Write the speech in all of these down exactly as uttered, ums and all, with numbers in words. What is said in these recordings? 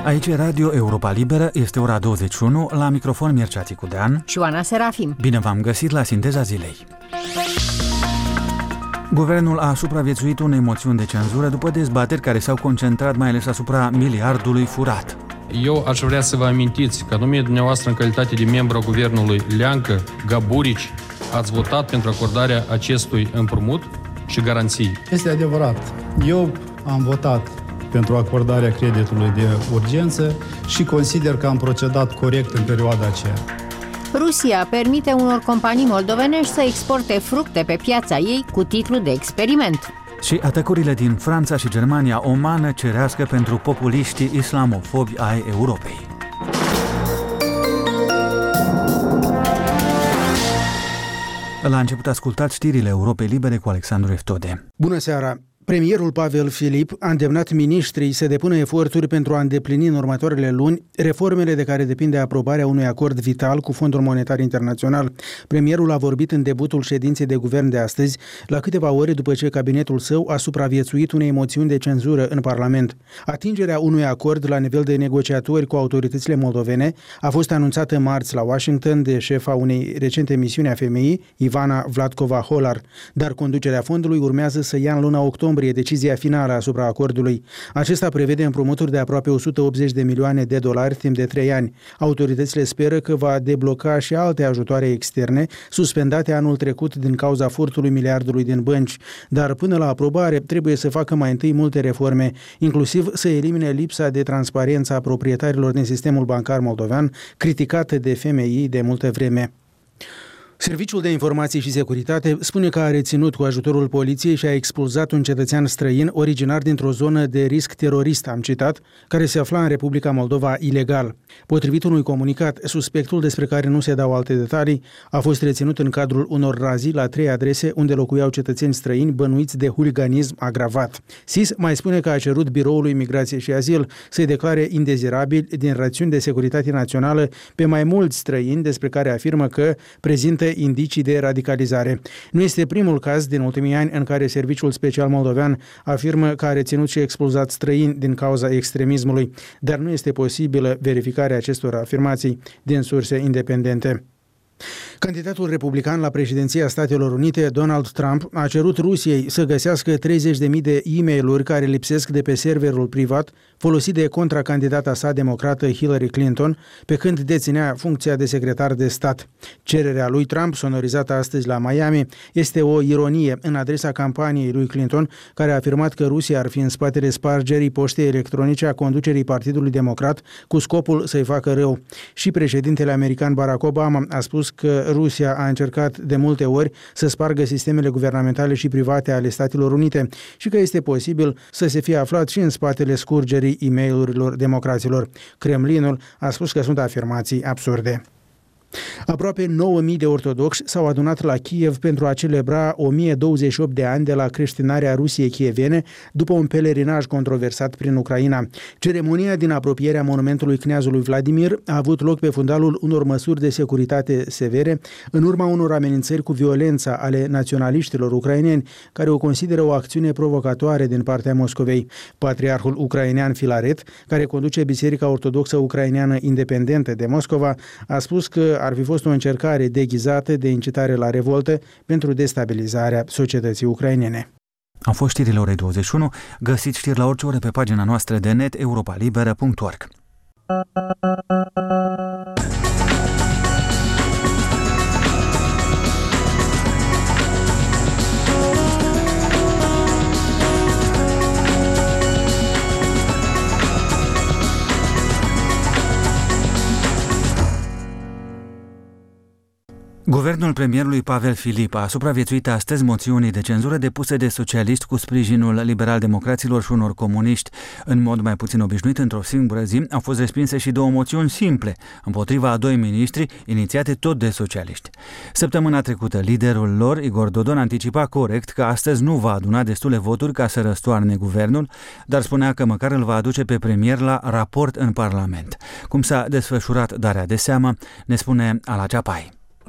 Aici e Radio Europa Liberă, este ora douăzeci și unu, la microfon Mircea Ticudean și Oana Serafim. Bine v-am găsit la Sinteza Zilei. Guvernul a supraviețuit unei moțiuni de cenzură după dezbateri care s-au concentrat mai ales asupra miliardului furat. Eu aș vrea să vă amintiți că anume dumneavoastră în calitate de membru a guvernului Leancă, Gaburici, ați votat pentru acordarea acestui împrumut și garanții. Este adevărat. Eu am votat pentru acordarea creditului de urgență și consider că am procedat corect în perioada aceea. Rusia permite unor companii moldovenești să exporte fructe pe piața ei cu titlu de experiment. Și atacurile din Franța și Germania o mană cerească pentru populiștii islamofobi ai Europei. La început ascultați știrile Europei Libere cu Alexandru Eftode. Bună seara! Premierul Pavel Filip a îndemnat miniștrii să depună eforturi pentru a îndeplini în următoarele luni reformele de care depinde aprobarea unui acord vital cu Fondul Monetar Internațional. Premierul a vorbit în debutul ședinței de guvern de astăzi, la câteva ore după ce cabinetul său a supraviețuit unei moțiuni de cenzură în Parlament. Atingerea unui acord la nivel de negociatori cu autoritățile moldovene a fost anunțată marți la Washington de șefa unei recente misiuni a femeii, Ivana Vladkova-Holar, dar conducerea fondului urmează să ia în luna octombrie decizia finală asupra acordului. Acesta prevede împrumuturi de aproape o sută optzeci de milioane de dolari timp de trei ani. Autoritățile speră că va debloca și alte ajutoare externe suspendate anul trecut din cauza furtului miliardului din bănci, dar până la aprobare trebuie să facă mai întâi multe reforme, inclusiv să elimine lipsa de transparență a proprietarilor din sistemul bancar moldovean, criticată de F M I de multă vreme. Serviciul de Informații și Securitate spune că a reținut cu ajutorul poliției și a expulzat un cetățean străin originar dintr-o zonă de risc terorist, am citat, care se afla în Republica Moldova ilegal. Potrivit unui comunicat, suspectul, despre care nu se dau alte detalii, a fost reținut în cadrul unor razii la trei adrese unde locuiau cetățeni străini bănuiți de huliganism agravat. S I S mai spune că a cerut Biroului Migrație și Azil să-i declare indezirabil din rațiuni de securitate națională pe mai mulți străini despre care afirmă că prezintă indicii de radicalizare. Nu este primul caz din ultimii ani în care Serviciul Special Moldovean afirmă că a reținut și expulzat străini din cauza extremismului, dar nu este posibilă verificarea acestor afirmații din surse independente. Candidatul republican la președinția Statelor Unite, Donald Trump, a cerut Rusiei să găsească treizeci de mii de e-mail-uri care lipsesc de pe serverul privat folosit de contracandidata sa democrată Hillary Clinton, pe când deținea funcția de secretar de stat. Cererea lui Trump, sonorizată astăzi la Miami, este o ironie în adresa campaniei lui Clinton, care a afirmat că Rusia ar fi în spatele spargerii poștei electronice a conducerii Partidului Democrat cu scopul să-i facă rău. Și președintele american Barack Obama a spus că Rusia a încercat de multe ori să spargă sistemele guvernamentale și private ale Statelor Unite și că este posibil să se fie aflat și în spatele scurgerii e-mail-urilor democraților. Kremlinul a spus că sunt afirmații absurde. Aproape nouă mii de ortodoxi s-au adunat la Kiev pentru a celebra o mie douăzeci și opt de ani de la creștinarea Rusiei chievene după un pelerinaj controversat prin Ucraina. Ceremonia din apropierea monumentului Kneazului Vladimir a avut loc pe fundalul unor măsuri de securitate severe în urma unor amenințări cu violența ale naționaliștilor ucraineni, care o consideră o acțiune provocatoare din partea Moscovei. Patriarhul ucrainean Filaret, care conduce Biserica Ortodoxă Ucraineană Independentă de Moscova, a spus că ar fi fost o încercare deghizată de incitare la revoltă pentru destabilizarea societății ucrainene. Au fost știrile orei douăzeci și unu, găsiți știri la orice oră pe pagina noastră de net europa liberă punct org. Guvernul premierului Pavel Filip a supraviețuit astăzi moțiunii de cenzură depuse de socialiști cu sprijinul liberal-democraților și unor comuniști. În mod mai puțin obișnuit, într-o singură zi, au fost respinse și două moțiuni simple, împotriva a doi miniștri, inițiate tot de socialiști. Săptămâna trecută, liderul lor, Igor Dodon, anticipa corect că astăzi nu va aduna destule voturi ca să răstoarne guvernul, dar spunea că măcar îl va aduce pe premier la raport în Parlament. Cum s-a desfășurat darea de seamă, ne spune Ala Ceapai.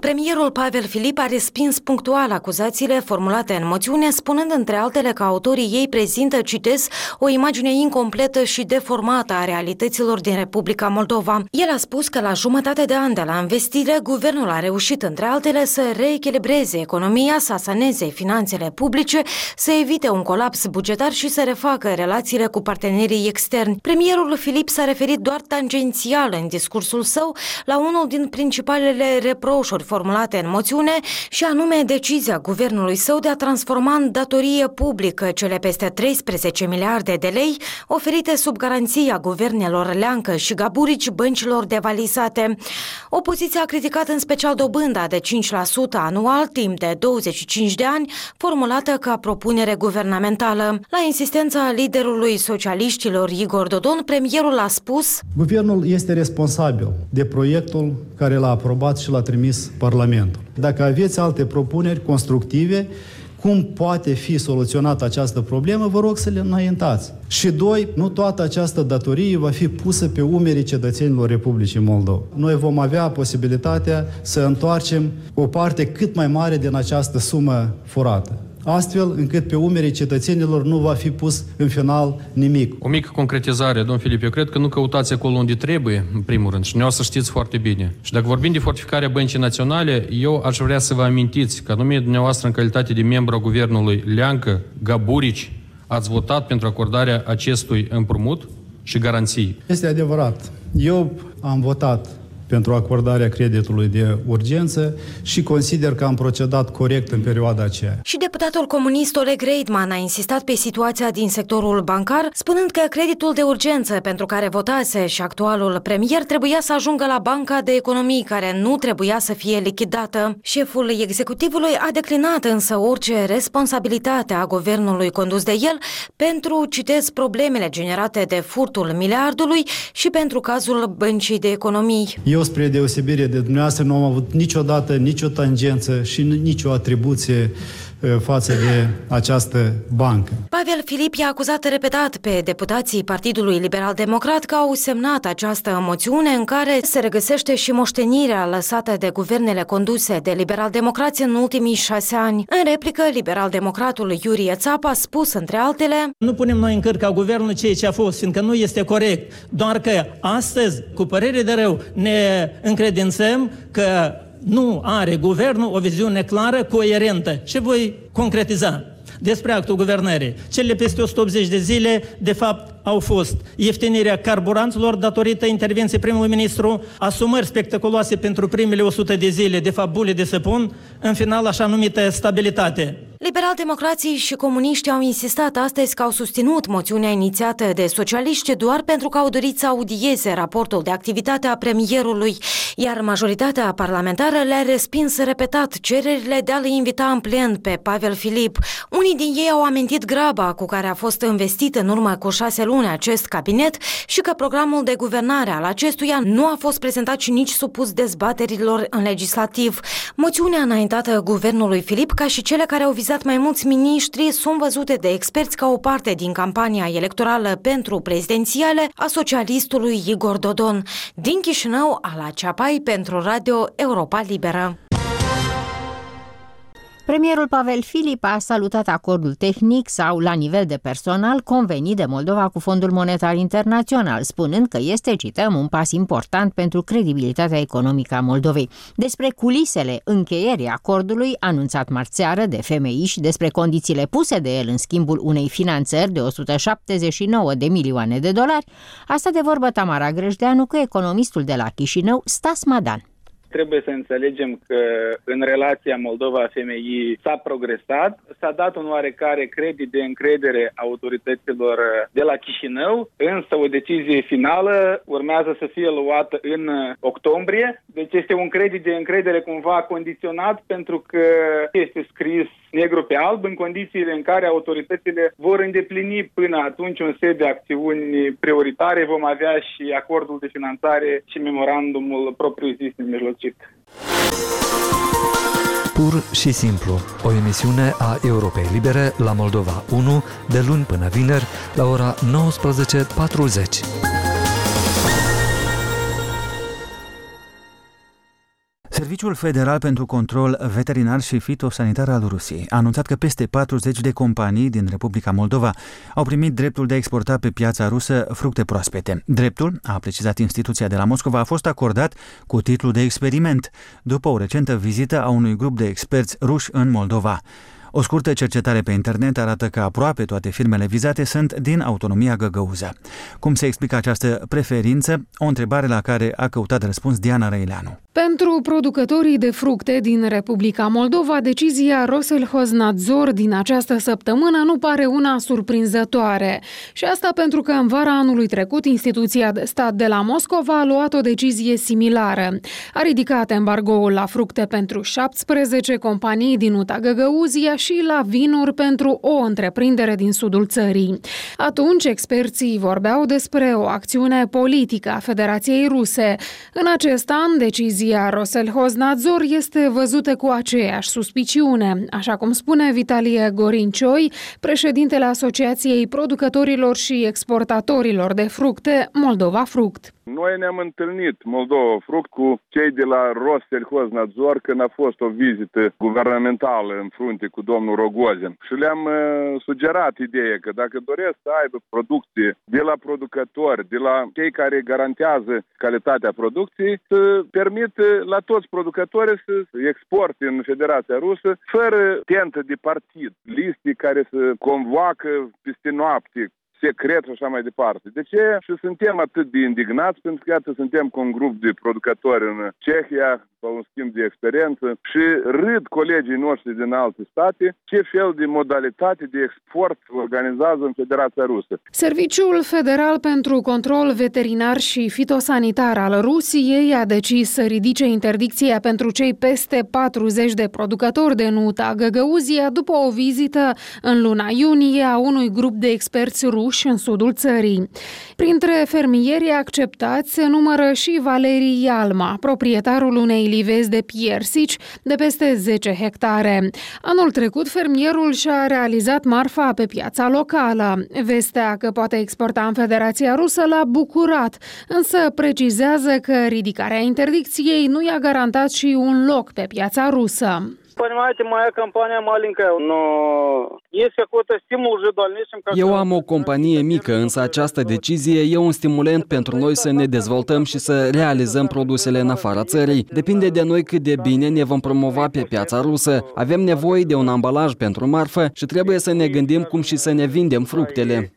Premierul Pavel Filip a respins punctual acuzațiile formulate în moțiune, spunând între altele că autorii ei prezintă, citez, o imagine incompletă și deformată a realităților din Republica Moldova. El a spus că la jumătate de an de la investire, guvernul a reușit între altele să reechilibreze economia, să asaneze finanțele publice, să evite un colaps bugetar și să refacă relațiile cu partenerii externi. Premierul Filip s-a referit doar tangențial în discursul său la unul din principalele reproșuri formulate în moțiune, și anume decizia guvernului său de a transforma în datorie publică cele peste treisprezece miliarde de lei oferite sub garanția guvernelor Leancă și Gaburici băncilor devalizate. Opoziția a criticat în special dobânda de cinci la sută anual timp de douăzeci și cinci de ani, formulată ca propunere guvernamentală. La insistența liderului socialiștilor Igor Dodon, premierul a spus: Guvernul este responsabil de proiectul care l-a aprobat și l-a trimis Parlamentul. Dacă aveți alte propuneri constructive, cum poate fi soluționată această problemă, vă rog să le înaintați. Și doi, nu toată această datorie va fi pusă pe umerii cetățenilor Republicii Moldova. Noi vom avea posibilitatea să întoarcem o parte cât mai mare din această sumă furată, astfel încât pe umerii cetățenilor nu va fi pus în final nimic. O mică concretizare, domn Filip, eu cred că nu căutați acolo unde trebuie, în primul rând, și noi o să știți foarte bine. Și dacă vorbim de fortificarea Băncii Naționale, eu aș vrea să vă amintiți că anume dumneavoastră, în calitate de membru a guvernului Leancă, Gaburici, ați votat pentru acordarea acestui împrumut și garanții. Este adevărat. Eu am votat pentru acordarea creditului de urgență și consider că am procedat corect în perioada aceea. Și deputatul comunist Oleg Reitman a insistat pe situația din sectorul bancar, spunând că creditul de urgență pentru care votase și actualul premier trebuia să ajungă la Banca de Economii, care nu trebuia să fie lichidată. Șeful executivului a declinat însă orice responsabilitate a guvernului condus de el pentru, citez, problemele generate de furtul miliardului și pentru cazul Băncii de Economii. Eu, spre deosebire de dumneavoastră, nu am avut niciodată nicio tangență și nicio atribuție față de această bancă. Pavel Filip i-a acuzat repetat pe deputații Partidului Liberal Democrat că au semnat această moțiune în care se regăsește și moștenirea lăsată de guvernele conduse de liberal-democrați în ultimii șase ani. În replică, liberal-democratul Iurie Țap a spus, între altele: Nu punem noi în cărca guvernului ceea ce a fost, fiindcă nu este corect. Doar că astăzi, cu părere de rău, ne încredințăm că nu are guvernul o viziune clară, coerentă. Și voi concretiza despre actul guvernării. Cele peste o sută optzeci de zile, de fapt, au fost ieftinirea carburanților datorită intervenției primului ministru, asumări spectaculoase pentru primele o sută de zile, de fapt bule de săpun, în final așa numită stabilitate. Liberal-democrații și comuniștii au insistat astăzi că au susținut moțiunea inițiată de socialiști doar pentru că au dorit să audieze raportul de activitate a premierului, iar majoritatea parlamentară le-a respins repetat cererile de a-l invita în plen pe Pavel Filip. Unii din ei au amintit graba cu care a fost investit în urmă cu șase luni acest cabinet și că programul de guvernare al acestuia nu a fost prezentat și nici supus dezbaterilor în legislativ. Moțiunea înaintată guvernului Filip, ca și cele care au vizat mai mulți miniștri, sunt văzute de experți ca o parte din campania electorală pentru prezidențiale a socialistului Igor Dodon. Din Chișinău, Ala Ceapai pentru Radio Europa Liberă. Premierul Pavel Filip a salutat acordul tehnic sau la nivel de personal convenit de Moldova cu Fondul Monetar Internațional, spunând că este, cităm, un pas important pentru credibilitatea economică a Moldovei. Despre culisele încheierii acordului anunțat marțeară de F M I și despre condițiile puse de el în schimbul unei finanțări de o sută șaptezeci și nouă de milioane de dolari, a stat de vorbă Tamara Grăjdeanu cu economistul de la Chișinău, Stas Madan. Trebuie să înțelegem că în relația Moldova-F M I s-a progresat, s-a dat un oarecare credit de încredere autorităților de la Chișinău, însă o decizie finală urmează să fie luată în octombrie. Deci este un credit de încredere cumva condiționat, pentru că este scris negru pe alb în condițiile în care autoritățile vor îndeplini până atunci un set de acțiuni prioritare. Vom avea și acordul de finanțare și memorandumul propriu-zis mijlocit. Pur și simplu, o emisiune a Europei Libere la Moldova unu, de luni până vineri, la ora nouăsprezece patruzeci. Serviciul Federal pentru Control Veterinar și Fitosanitar al Rusiei a anunțat că peste patruzeci de companii din Republica Moldova au primit dreptul de a exporta pe piața rusă fructe proaspete. Dreptul, a precizat instituția de la Moscova, a fost acordat cu titlu de experiment, după o recentă vizită a unui grup de experți ruși în Moldova. O scurtă cercetare pe internet arată că aproape toate firmele vizate sunt din autonomia găgăuză. Cum se explică această preferință? O întrebare la care a căutat răspuns Diana Răileanu. Pentru producătorii de fructe din Republica Moldova, decizia Roselhознадзор din această săptămână nu pare una surprinzătoare. Și asta pentru că în vara anului trecut, instituția de stat de la Moscova a luat o decizie similară. A ridicat embargoul la fructe pentru șaptesprezece companii din U T A Găgăuzia și la vinuri pentru o întreprindere din sudul țării. Atunci, experții vorbeau despre o acțiune politică a Federației Ruse. În acest an, decizia Roselhознадзор este văzută cu aceeași suspiciune, așa cum spune Vitalie Gorincioi, președintele Asociației Producătorilor și Exportatorilor de Fructe, Moldova Fruct. Noi ne-am întâlnit, Moldova Fruct, cu cei de la Roselhознадзор când a fost o vizită guvernamentală în frunte cu domnul Rogozin. Și le-am uh, sugerat ideea că dacă doresc să aibă producție de la producători, de la cei care garantează calitatea producției, să permită la toți producătorii să exporte în Federația Rusă fără tentă de partid, liste care să convoacă peste noapte, secret și așa mai departe. De ce? Și suntem atât de indignați, pentru că iată suntem cu un grup de producători în Cehia, sau un schimb de experiență, și râd colegii noștri din alte state ce fel de modalitate de export organizează în Federația Rusă. Serviciul Federal pentru Control Veterinar și Fitosanitar al Rusiei a decis să ridice interdicția pentru cei peste patruzeci de producători de nuta Găgăuzia după o vizită în luna iunie a unui grup de experți ruși în sudul țării. Printre fermierii acceptați se numără și Valerii Ialma, proprietarul unei livezi de piersici de peste zece hectare. Anul trecut, fermierul și-a realizat marfa pe piața locală. Vestea că poate exporta în Federația Rusă l-a bucurat, însă precizează că ridicarea interdicției nu i-a garantat și un loc pe piața rusă. Eu am o companie mică, însă această decizie e un stimulent pentru noi să ne dezvoltăm și să realizăm produsele în afara țării. Depinde de noi cât de bine ne vom promova pe piața rusă. Avem nevoie de un ambalaj pentru marfă și trebuie să ne gândim cum și să ne vindem fructele.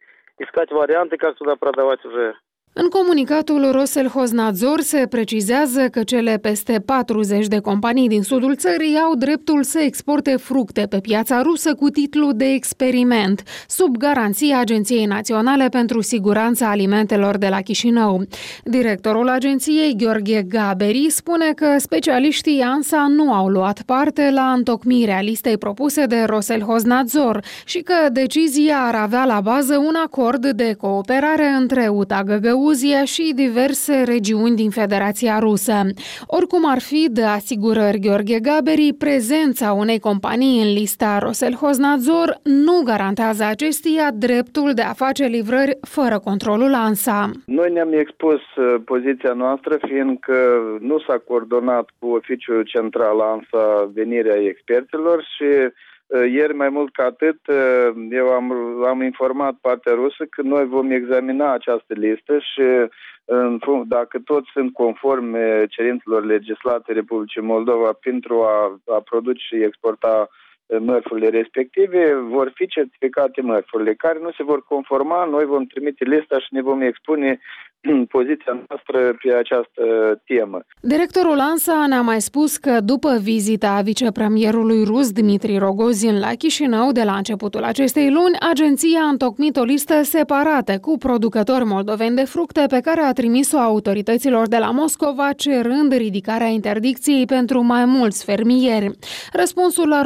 În comunicatul Roselhознадзор se precizează că cele peste patruzeci de companii din sudul țării au dreptul să exporte fructe pe piața rusă cu titlu de experiment, sub garanția Agenției Naționale pentru Siguranța Alimentelor de la Chișinău. Directorul agenției, Gheorghe Gaberi, spune că specialiștii ANSA nu au luat parte la întocmirea listei propuse de Roselhознадзор și că decizia ar avea la bază un acord de cooperare între U T A Găgăuzia și diverse regiuni din Federația Rusă. Oricum ar fi, de asigurări Gheorghe Gaberi, prezența unei companii în lista Roselhознадзор nu garantează acesteia dreptul de a face livrări fără controlul ANSA. Noi ne-am expus poziția noastră, fiindcă nu s-a coordonat cu oficiul central ANSA venirea experților și ieri, mai mult ca atât, eu am, am informat partea rusă că noi vom examina această listă și dacă toți sunt conformi cerințelor legislate Republicii Moldova pentru a, a produce și exporta mărfurile respective, vor fi certificate mărfurile care nu se vor conforma, noi vom trimite lista și ne vom expune poziția noastră pe această temă. Directorul ANSA ne-a mai spus că după vizita vicepremierului rus Dmitri Rogozin la Chișinău de la începutul acestei luni, agenția a întocmit o listă separată cu producători moldoveni de fructe pe care a trimis-o autorităților de la Moscova, cerând ridicarea interdicției pentru mai mulți fermieri. Răspunsul ar urma să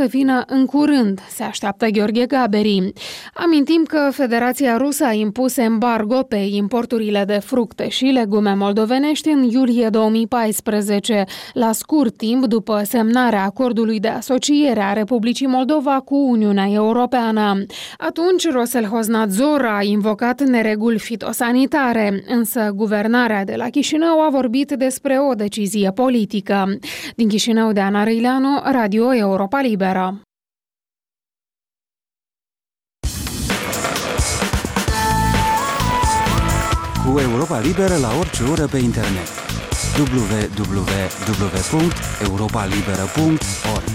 să vină în curând, se așteaptă Gheorghe Gaberi. Amintim că Federația Rusă a impus embargo pe importurile de fructe și legume moldovenești în iulie două mii paisprezece, la scurt timp după semnarea acordului de asociere a Republicii Moldova cu Uniunea Europeană. Atunci, Roselhoznadzor a invocat nereguli fitosanitare, însă guvernarea de la Chișinău a vorbit despre o decizie politică. Din Chișinău, de Ana Răileanu, Radio Europa Liberă. Cu Europa Liberă la orice oră pe internet. w w w punct europa liberă punct org.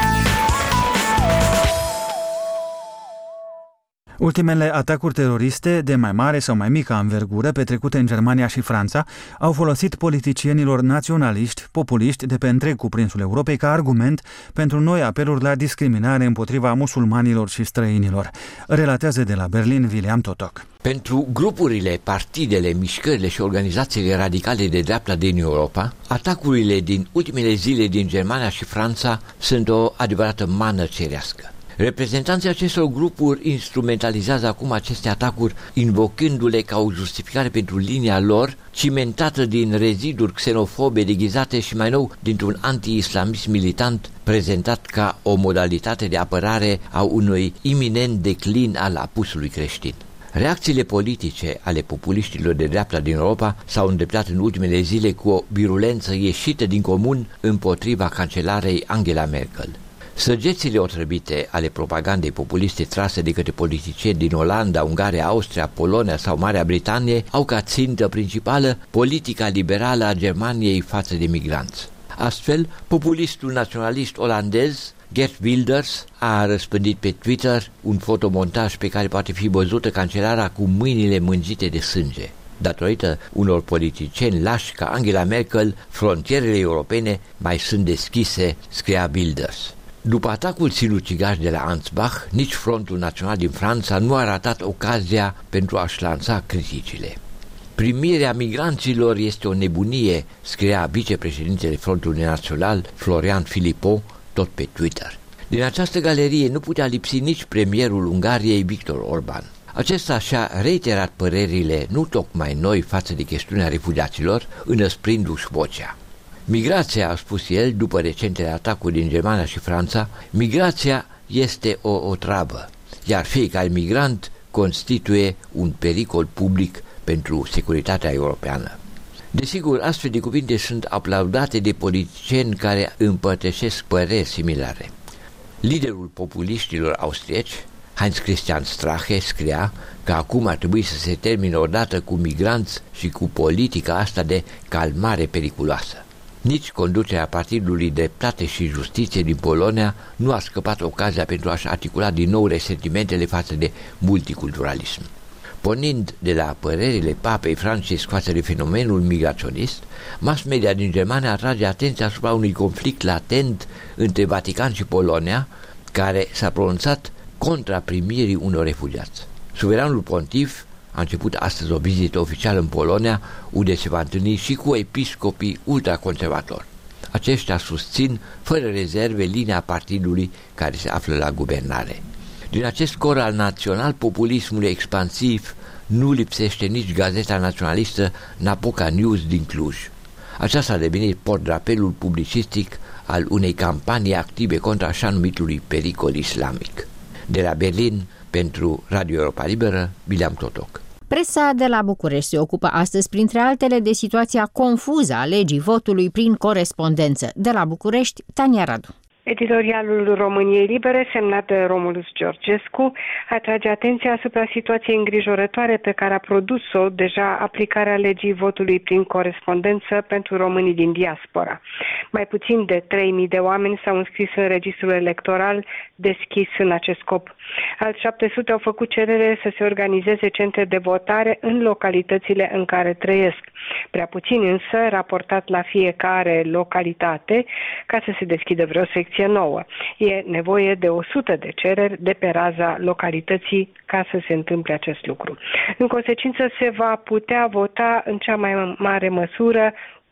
Ultimele atacuri teroriste de mai mare sau mai mică anvergură petrecute în Germania și Franța au folosit politicienilor naționaliști, populiști de pe întreg cuprinsul Europei ca argument pentru noi apeluri la discriminare împotriva musulmanilor și străinilor. Relatează de la Berlin William Totok. Pentru grupurile, partidele, mișcările și organizațiile radicale de dreapta din Europa, atacurile din ultimele zile din Germania și Franța sunt o adevărată mană cerească. Reprezentanții acestor grupuri instrumentalizează acum aceste atacuri, invocându-le ca o justificare pentru linia lor, cimentată din reziduri xenofobe deghizate și mai nou dintr-un anti-islamism militant prezentat ca o modalitate de apărare a unui iminent declin al apusului creștin. Reacțiile politice ale populiștilor de dreapta din Europa s-au îndreptat în ultimele zile cu o virulență ieșită din comun împotriva cancelarei Angela Merkel. Săgețile otrăbite ale propagandei populiste trase de către politicieni din Olanda, Ungaria, Austria, Polonia sau Marea Britanie au ca țintă principală politica liberală a Germaniei față de migranți. Astfel, populistul naționalist olandez Geert Wilders a răspândit pe Twitter un fotomontaj pe care poate fi văzută cancelara cu mâinile mânjite de sânge. Datorită unor politicieni lași ca Angela Merkel, frontierele europene mai sunt deschise, scria Wilders. După atacul sinucigaș de la Ansbach, nici Frontul Național din Franța nu a ratat ocazia pentru a-și lansa criticile. Primirea migranților este o nebunie, scria vicepreședintele Frontului Național, Florian Philippot, tot pe Twitter. Din această galerie nu putea lipsi nici premierul Ungariei, Viktor Orban. Acesta și-a reiterat părerile nu tocmai noi față de chestiunea refugiaților, înăsprindu-și vocea. Migrația, a spus el, după recentele atacuri din Germania și Franța, migrația este o otravă, iar fiecare migrant constituie un pericol public pentru securitatea europeană. Desigur, astfel de cuvinte sunt aplaudate de politicieni care împărtășesc păreri similare. Liderul populiștilor austrieci, Heinz Christian Strache, scria că acum ar trebui să se termine odată cu migranți și cu politica asta de calmare periculoasă. Nici conducerea Partidului Dreptate și Justiție din Polonia nu a scăpat ocazia pentru a-și articula din nou resentimentele față de multiculturalism. Pornind de la părerile Papei Francisc față de fenomenul migraționist, mass media din Germania atrage atenția asupra unui conflict latent între Vatican și Polonia, care s-a pronunțat contra primirii unor refugiați. Suveranul pontif a început astăzi o vizită oficială în Polonia, unde se va întâlni și cu episcopii ultraconservatori. Aceștia susțin fără rezerve linia partidului care se află la guvernare. Din acest cor al național-populismului expansiv nu lipsește nici gazeta naționalistă Napoca News din Cluj. Aceasta a devenit portdrapelul publicistic al unei campanii active contra așa numitului pericol islamic. De la Berlin, pentru Radio Europa Liberă, William Totok. Presa de la București se ocupă astăzi, printre altele, de situația confuză a legii votului prin corespondență. De la București, Tania Radu. Editorialul României Libere, semnat de Romulus Georgescu, atrage atenția asupra situației îngrijorătoare pe care a produs-o deja aplicarea legii votului prin corespondență pentru românii din diaspora. Mai puțin de trei mii de oameni s-au înscris în registrul electoral deschis în acest scop. Alți șapte sute au făcut cerere să se organizeze centre de votare în localitățile în care trăiesc. Prea puțin însă raportat la fiecare localitate ca să se deschidă vreo secție nouă. E nevoie de o sută de cereri de pe raza localității ca să se întâmple acest lucru. În consecință se va putea vota în cea mai mare măsură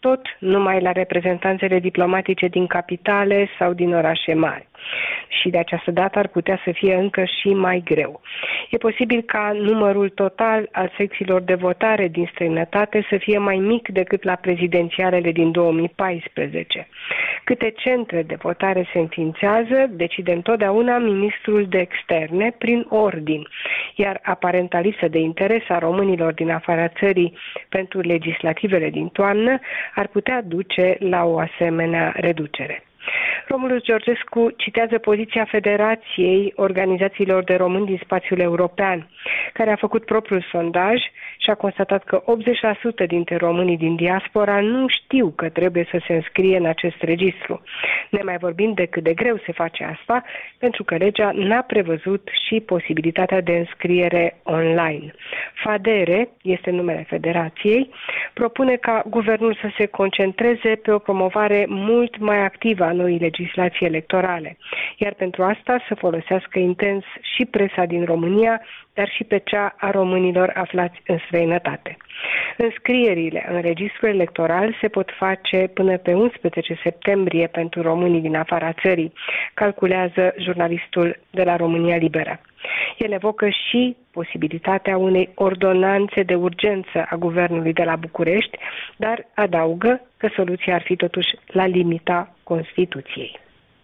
tot numai la reprezentanțele diplomatice din capitale sau din orașe mari. Și de această dată ar putea să fie încă și mai greu. E posibil ca numărul total al secțiilor de votare din străinătate să fie mai mic decât la prezidențialele din două mii paisprezece. Câte centre de votare se înființează, decide întotdeauna ministrul de externe prin ordin, iar aparenta lipsă de interes a românilor din afara țării pentru legislativele din toamnă ar putea duce la o asemenea reducere. Romulus Georgescu citează poziția Federației Organizațiilor de Români din spațiul european, care a făcut propriul sondaj și a constatat că optzeci la sută dintre românii din diaspora nu știu că trebuie să se înscrie în acest registru. Nemai vorbind de cât de greu se face asta, pentru că legea n-a prevăzut și posibilitatea de înscriere online. FADERE, este numele Federației, propune ca guvernul să se concentreze pe o promovare mult mai activă a noii legislații electorale, iar pentru asta să folosească intens și presa din România, dar și pe cea a românilor aflați în străinătate. Înscrierile în registrul electoral se pot face până pe unsprezece septembrie pentru românii din afara țării, calculează jurnalistul de la România Liberă. El evocă și posibilitatea unei ordonanțe de urgență a guvernului de la București, dar adaugă că soluția ar fi totuși la limita Constituției.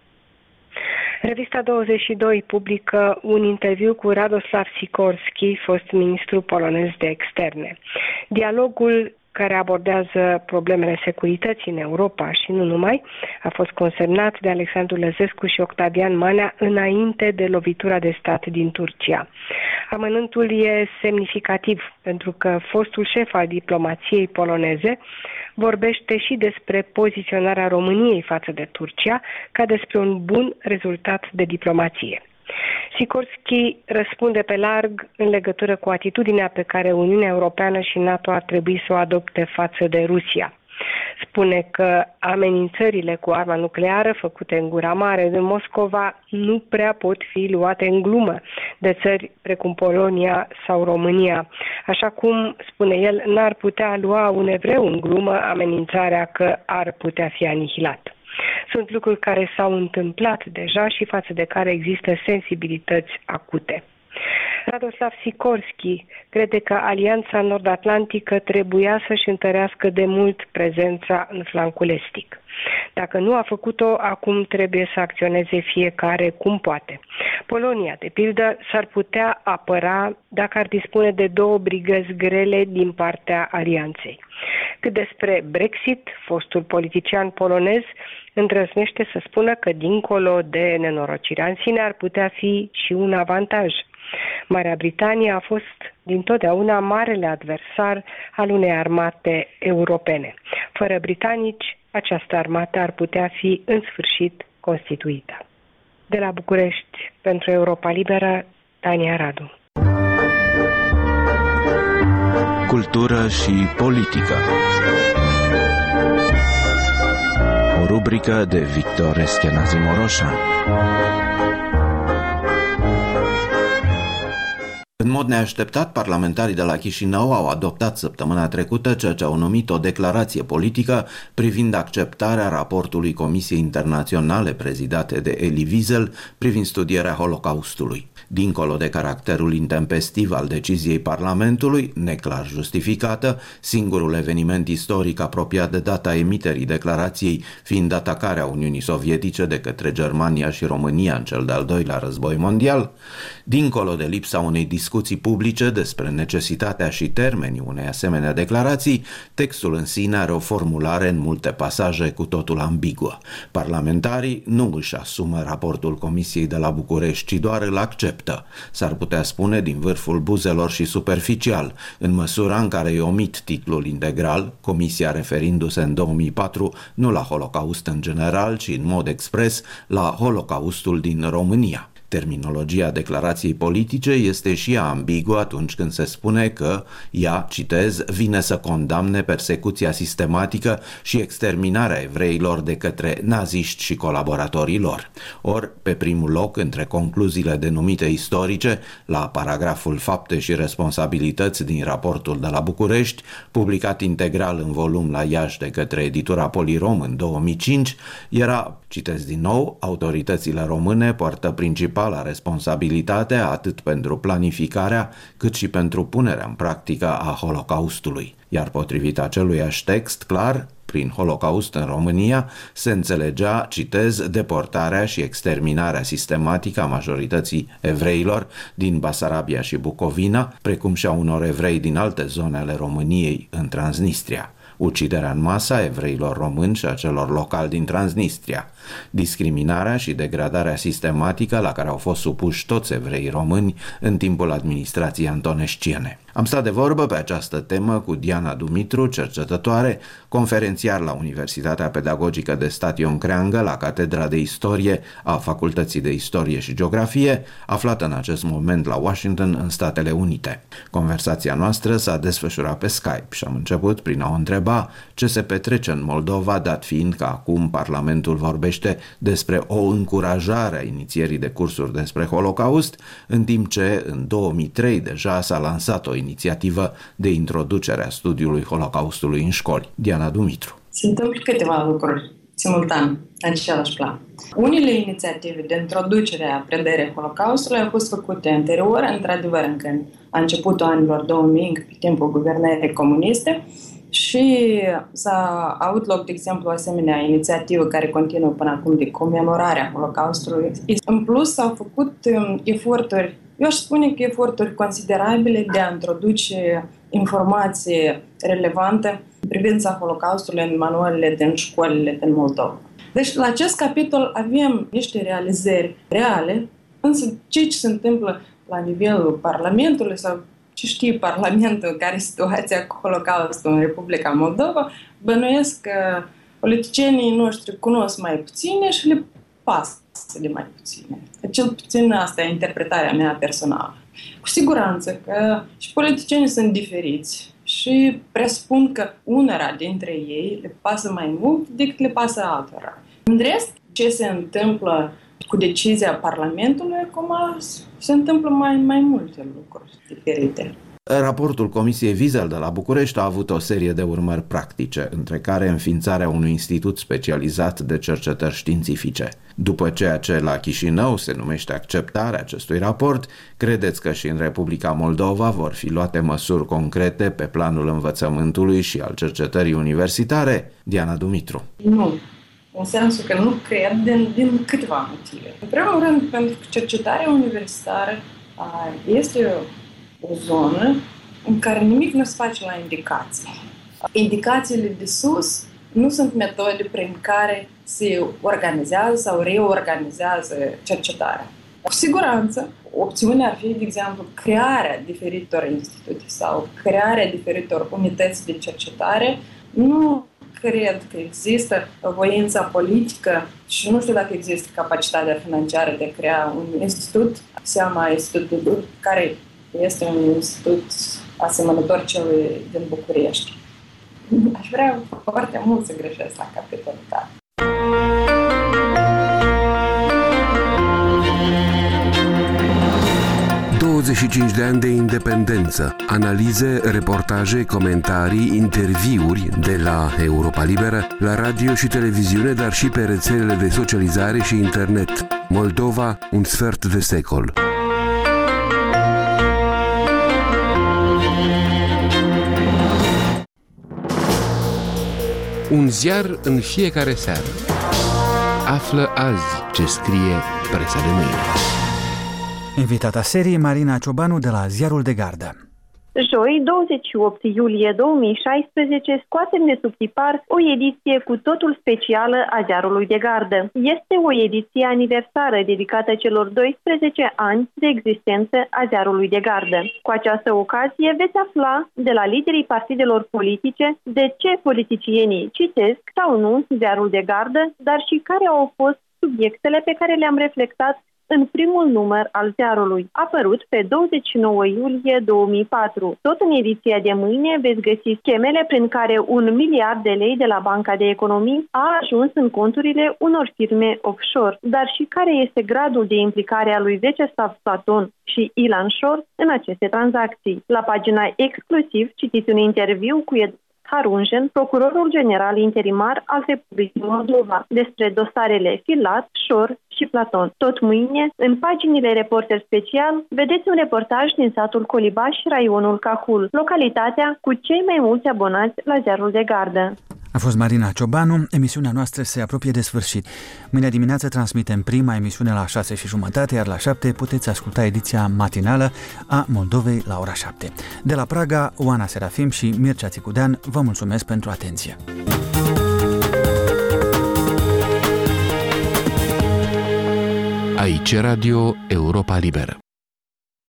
Revista douăzeci și doi publică un interviu cu Radoslav Sikorski, fost ministru polonez de externe. Dialogul care abordează problemele securității în Europa și nu numai, a fost consemnat de Alexandru Lăzescu și Octavian Manea înainte de lovitura de stat din Turcia. Amănântul e semnificativ pentru că fostul șef al diplomației poloneze vorbește și despre poziționarea României față de Turcia ca despre un bun rezultat de diplomație. Sikorski răspunde pe larg în legătură cu atitudinea pe care Uniunea Europeană și NATO ar trebui să o adopte față de Rusia. Spune că amenințările cu arma nucleară făcute în gura mare de Moscova nu prea pot fi luate în glumă de țări precum Polonia sau România, așa cum, spune el, n-ar putea lua un evreu în glumă amenințarea că ar putea fi anihilat. Sunt lucruri care s-au întâmplat deja și față de care există sensibilități acute. Radoslav Sikorski crede că Alianța Nord-Atlantică trebuia să-și întărească de mult prezența în flancul estic. Dacă nu a făcut-o, acum trebuie să acționeze fiecare cum poate. Polonia, de pildă, s-ar putea apăra dacă ar dispune de două brigăzi grele din partea alianței. Cât despre Brexit, fostul politician polonez îndrăznește să spună că dincolo de nenorocirea în sine ar putea fi și un avantaj. Marea Britanie a fost dintotdeauna marele adversar al unei armate europene. Fără britanici, această armată ar putea fi în sfârșit constituită. De la București, pentru Europa Liberă, Tania Radu. Cultură și politică. O rubrică de Victor Eschenazi Moroșan. În mod neașteptat, parlamentarii de la Chișinău au adoptat săptămâna trecută ceea ce au numit o declarație politică privind acceptarea raportului Comisiei Internaționale prezidate de Elie Wiesel privind studierea Holocaustului. Dincolo de caracterul intempestiv al deciziei Parlamentului, neclar justificată, singurul eveniment istoric apropiat de data emiterii declarației fiind atacarea Uniunii Sovietice de către Germania și România în cel de-al doilea război mondial, dincolo de lipsa unei discuții publice despre necesitatea și termenii unei asemenea declarații, textul în sine are o formulare în multe pasaje cu totul ambiguă. Parlamentarii nu își asumă raportul Comisiei de la București, ci doar îl acceptă. S-ar putea spune din vârful buzelor și superficial, în măsura în care îi omit titlul integral, Comisia referindu-se în două mii patru nu la Holocaust în general, ci în mod expres la Holocaustul din România. Terminologia declarației politice este și ea ambiguă atunci când se spune că ea, citez, vine să condamne persecuția sistematică și exterminarea evreilor de către naziști și colaboratorii lor. Or, pe primul loc, între concluziile denumite istorice, la paragraful Fapte și responsabilități din raportul de la București, publicat integral în volum la Iași de către editura Polirom în două mii cinci, era, citez din nou, autoritățile române poartă principala responsabilitate atât pentru planificarea cât și pentru punerea în practică a Holocaustului. Iar potrivit aceluiași text, clar, prin Holocaust în România se înțelegea, citez, deportarea și exterminarea sistematică a majorității evreilor din Basarabia și Bucovina, precum și a unor evrei din alte zone ale României în Transnistria. Uciderea în masă a evreilor români și a celor locali din Transnistria, discriminarea și degradarea sistematică la care au fost supuși toți evreii români în timpul administrației antonesciene. Am stat de vorbă pe această temă cu Diana Dumitru, cercetătoare, conferențiar la Universitatea Pedagogică de Stat Ion Creangă, la Catedra de Istorie a Facultății de Istorie și Geografie, aflată în acest moment la Washington, în Statele Unite. Conversația noastră s-a desfășurat pe Skype și am început prin a o întreba ce se petrece în Moldova, dat fiind că acum Parlamentul vorbește despre o încurajare a inițierii de cursuri despre Holocaust, în timp ce în două mii trei deja s-a lansat o inițiativă de introducere a studiului Holocaustului în școli. Diana Dumitru. Se întâmplă câteva lucruri simultan, în același plan. Unele inițiative de introducere a predării Holocaustului au fost făcute anterior, într-adevăr, încă a începutul anilor două mii, încă pe timpul guvernării comuniste, și s-a avut loc, de exemplu, o asemenea inițiativă care continuă până acum de comemorarea Holocaustului. În plus, s-au făcut um, eforturi, eu aș spune că eforturi considerabile de a introduce informații relevante în privința Holocaustului în manualele din școlile din Moldova. Deci, la acest capitol avem niște realizări reale, însă ce se întâmplă la nivelul Parlamentului sau ce știe Parlamentul, care e situația cu Holocaustul în Republica Moldova, bănuiesc că politicienii noștri cunosc mai puține și le pasă de mai puține. Cel puțin asta e interpretarea mea personală. Cu siguranță că și politicienii sunt diferiți și presupun că unora dintre ei le pasă mai mult decât le pasă altora. În rest, ce se întâmplă cu decizia Parlamentului, acum se întâmplă mai, mai multe lucruri diferite. Raportul Comisiei Wiesel de la București a avut o serie de urmări practice, între care înființarea unui institut specializat de cercetări științifice. După ceea ce la Chișinău se numește acceptarea acestui raport, credeți că și în Republica Moldova vor fi luate măsuri concrete pe planul învățământului și al cercetării universitare? Diana Dumitru. Nu. În sensul că nu cred din, din câteva motive. În primul rând, pentru că cercetarea universitară este o zonă în care nimic nu se face la indicații. Indicațiile de sus nu sunt metode prin care se organizează sau reorganizează cercetarea. Cu siguranță, opțiunea ar fi, de exemplu, crearea diferitor institute sau crearea diferitor unități de cercetare. Nu cred că există voința politică și nu știu dacă există capacitatea financiară de a crea un institut, seama institutului care este un institut asemănător celui din București. Aș vrea foarte mult să greșesc la capitolul ăsta. douăzeci și cinci de ani de independență, analize, reportaje, comentarii, interviuri de la Europa Liberă, la radio și televiziune, dar și pe rețelele de socializare și internet. Moldova, un sfert de secol. Un ziar în fiecare seară. Află azi ce scrie presa de mâine. Invitata seriei Marina Ciobanu de la Ziarul de Gardă. Joi, douăzeci și opt iulie două mii șaisprezece, scoatem de sub tipar o ediție cu totul specială a Ziarului de Gardă. Este o ediție aniversară dedicată celor doisprezece ani de existență a Ziarului de Gardă. Cu această ocazie veți afla de la liderii partidelor politice de ce politicienii citesc sau nu Ziarul de Gardă, dar și care au fost subiectele pe care le-am reflectat în primul număr al ziarului, apărut pe douăzeci și nouă iulie două mii patru. Tot în ediția de mâine veți găsi schemele prin care un miliard de lei de la Banca de Economii a ajuns în conturile unor firme offshore, dar și care este gradul de implicare a lui Vyacheslav Platon și Ilan Shor în aceste tranzacții. La pagina exclusiv citiți un interviu cu Harunjen, procurorul general interimar al Republicii Moldova, despre dosarele Filat, Shor și Platon. Tot mâine, în paginile Reporter Special, vedeți un reportaj din satul Colibaș, raionul Cahul, localitatea cu cei mai mulți abonați la ziarul de gardă. A fost Marina Ciobanu. Emisiunea noastră se apropie de sfârșit. Mâine dimineață transmitem prima emisiune la șase și jumătate, iar la șapte puteți asculta ediția matinală a Moldovei la ora șapte. De la Praga, Oana Serafim și Mircea Țicudean vă mulțumesc pentru atenție. Aici Radio Europa Liberă.